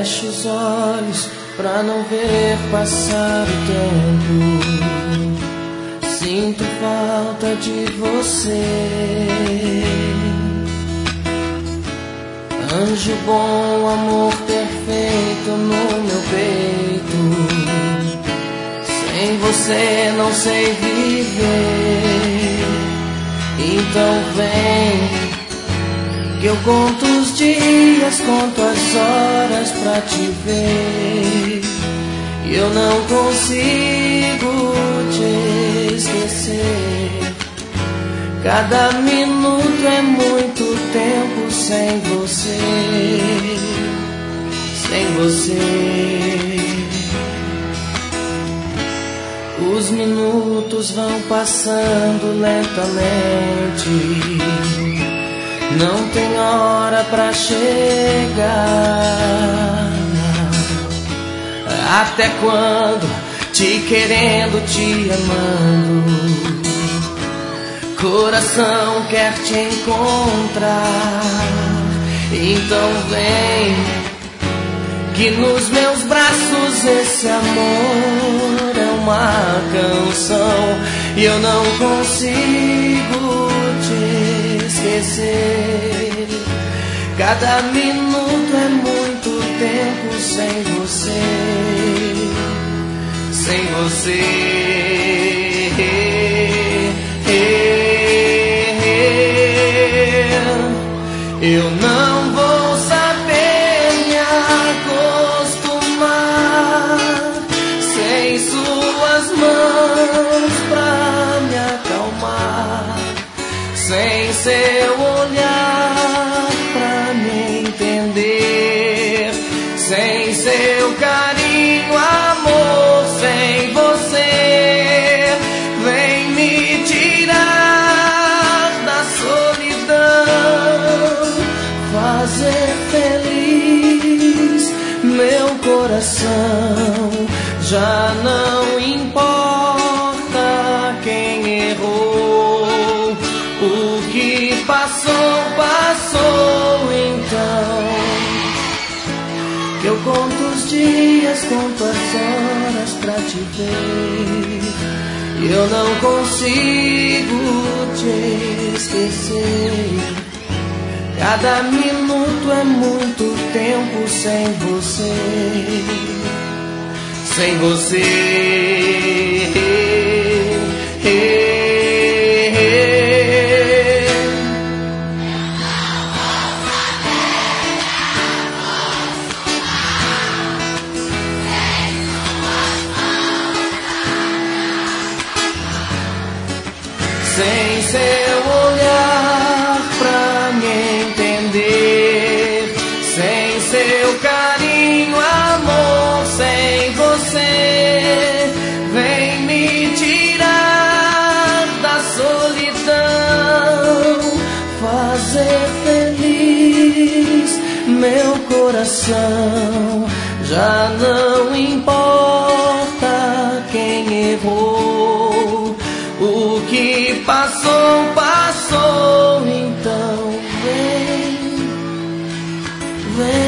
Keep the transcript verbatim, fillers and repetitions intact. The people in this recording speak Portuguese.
fecho os olhos pra não ver passar o tempo. Sinto falta de você. Anjo bom, amor perfeito no meu peito. Sem você não sei viver. Então vem, que eu conto os dias, conto as horas pra te ver. E eu não consigo te esquecer. Cada minuto é muito tempo sem você. Sem você. Os minutos vão passando lentamente. Não tem hora pra chegar. Até quando? Te querendo, te amando. Coração quer te encontrar. Então vem, que nos meus braços esse amor é uma canção. E eu não consigo te esquecer. Cada minuto é muito tempo sem você. Sem você. Eu não vou saber me acostumar sem suas mãos pra me acalmar, sem seu olhar pra me entender, sem seu carinho, amor, sem você. Vem me tirar da solidão, fazer feliz meu coração. Já não importa quem errou, o que passou, passou então. Que eu conto os dias, conto as horas pra te ver. E eu não consigo te esquecer. Cada minuto é muito tempo sem você. Sem você. Sem seu olhar pra me entender, sem seu carinho, amor, sem você. Vem me tirar da solidão, fazer feliz meu coração. Já não importa quem errou, o que passou, passou. Então vem, vem.